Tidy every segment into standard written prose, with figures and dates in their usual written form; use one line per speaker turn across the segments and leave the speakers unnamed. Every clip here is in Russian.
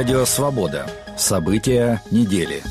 Радио «Свобода». События недели.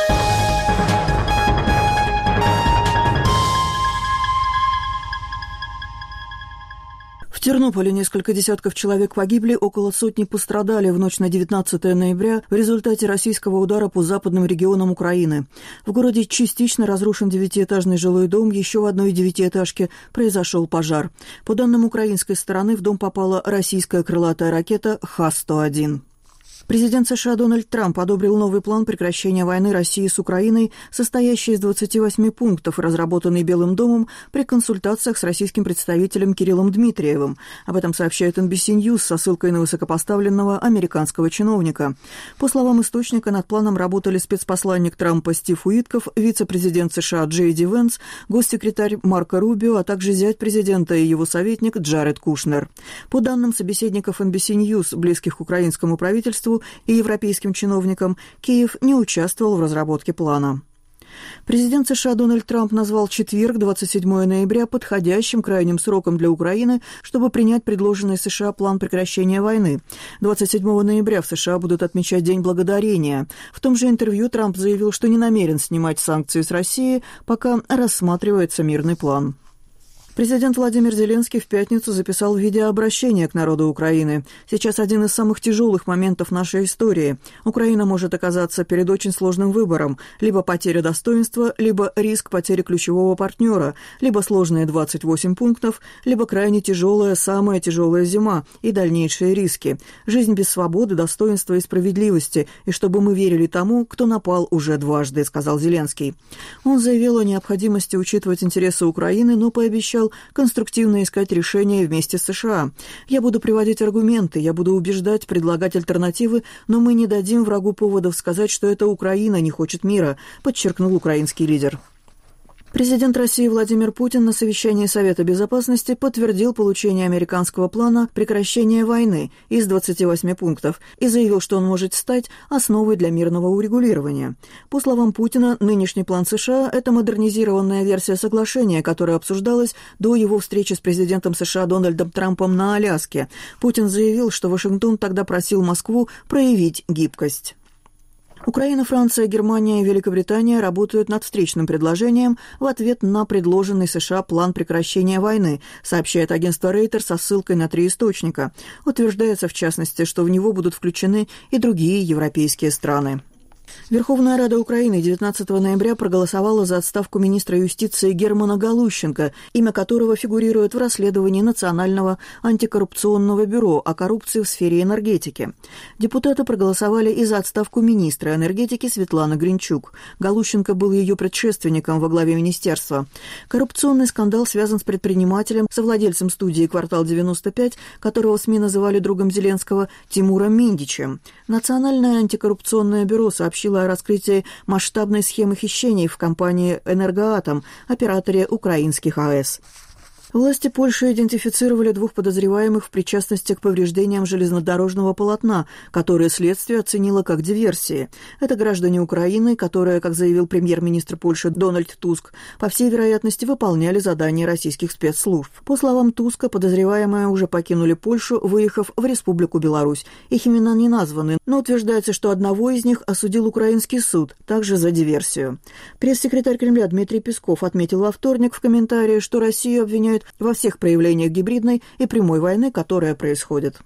В Тернополе несколько десятков человек погибли, около сотни пострадали в ночь на 19 ноября в результате российского удара по западным регионам Украины. В городе частично разрушен 9-этажный жилой дом, еще в одной 9-этажке произошел пожар. По данным украинской стороны, в дом попала российская крылатая ракета Х-101. Президент США Дональд Трамп одобрил новый план прекращения войны России с Украиной, состоящий из 28 пунктов, разработанный Белым домом при консультациях с российским представителем Кириллом Дмитриевым. Об этом сообщает NBC News со ссылкой на высокопоставленного американского чиновника. По словам источника, над планом работали спецпосланник Трампа Стив Уитков, вице-президент США Джей Ди Венс, госсекретарь Марко Рубио, а также зять президента и его советник Джаред Кушнер. По данным собеседников NBC News, близких к украинскому правительству, и европейским чиновникам, Киев не участвовал в разработке плана. Президент США Дональд Трамп назвал четверг, 27 ноября, подходящим крайним сроком для Украины, чтобы принять предложенный США план прекращения войны. 27 ноября в США будут отмечать День Благодарения. В том же интервью Трамп заявил, что не намерен снимать санкции с России, пока рассматривается мирный план. Президент Владимир Зеленский в пятницу записал видеообращение к народу Украины. Сейчас один из самых тяжелых моментов нашей истории. Украина может оказаться перед очень сложным выбором. Либо потеря достоинства, либо риск потери ключевого партнера, либо сложные 28 пунктов, либо крайне тяжелая, самая тяжелая зима и дальнейшие риски. Жизнь без свободы, достоинства и справедливости, и чтобы мы верили тому, кто напал уже дважды, сказал Зеленский. Он заявил о необходимости учитывать интересы Украины, но пообещал конструктивно искать решения вместе с США. «Я буду приводить аргументы, я буду убеждать, предлагать альтернативы, но мы не дадим врагу поводов сказать, что это Украина не хочет мира», подчеркнул украинский лидер. Президент России Владимир Путин на совещании Совета Безопасности подтвердил получение американского плана прекращения войны из 28 пунктов и заявил, что он может стать основой для мирного урегулирования. По словам Путина, нынешний план США – это модернизированная версия соглашения, которая обсуждалась до его встречи с президентом США Дональдом Трампом на Аляске. Путин заявил, что Вашингтон тогда просил Москву проявить гибкость. Украина, Франция, Германия и Великобритания работают над встречным предложением в ответ на предложенный США план прекращения войны, сообщает агентство Рейтер со ссылкой на 3 источника. Утверждается, в частности, что в него будут включены и другие европейские страны. Верховная Рада Украины 19 ноября проголосовала за отставку министра юстиции Германа Галущенко, имя которого фигурирует в расследовании Национального антикоррупционного бюро о коррупции в сфере энергетики. Депутаты проголосовали и за отставку министра энергетики Светланы Гринчук. Галущенко был ее предшественником во главе министерства. Коррупционный скандал связан с предпринимателем, совладельцем студии «Квартал-95», которого СМИ называли другом Зеленского, Тимуром Миндичем. Национальное антикоррупционное бюро сообщило о раскрытии масштабной схемы хищений в компании «Энергоатом», операторе украинских АЭС. Власти Польши идентифицировали 2 подозреваемых в причастности к повреждениям железнодорожного полотна, которые следствие оценило как диверсии. Это граждане Украины, которые, как заявил премьер-министр Польши Дональд Туск, по всей вероятности выполняли задания российских спецслужб. По словам Туска, подозреваемые уже покинули Польшу, выехав в Республику Беларусь. Их имена не названы, но утверждается, что одного из них осудил украинский суд, также за диверсию. Пресс-секретарь Кремля Дмитрий Песков отметил во вторник в комментарии, что Россию обвиняют во всех проявлениях гибридной и прямой войны, которая происходит.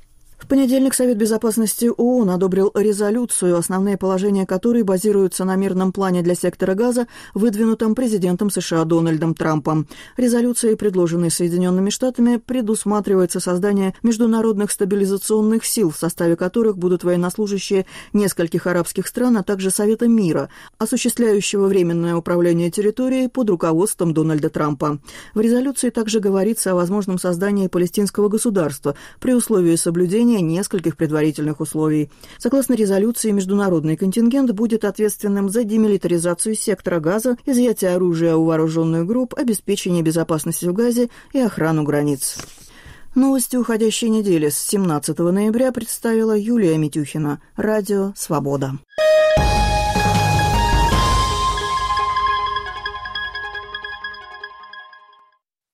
В понедельник Совет Безопасности ООН одобрил резолюцию, основные положения которой базируются на мирном плане для сектора Газа, выдвинутом президентом США Дональдом Трампом. Резолюцией, предложенной Соединенными Штатами, предусматривается создание международных стабилизационных сил, в составе которых будут военнослужащие нескольких арабских стран, а также Совета мира, осуществляющего временное управление территорией под руководством Дональда Трампа. В резолюции также говорится о возможном создании палестинского государства при условии соблюдения нескольких предварительных условий. Согласно резолюции, международный контингент будет ответственным за демилитаризацию сектора Газа, изъятие оружия у вооруженных групп, обеспечение безопасности в Газе и охрану границ. Новости уходящей недели с 17 ноября представила Юлия Митюхина. Радио «Свобода».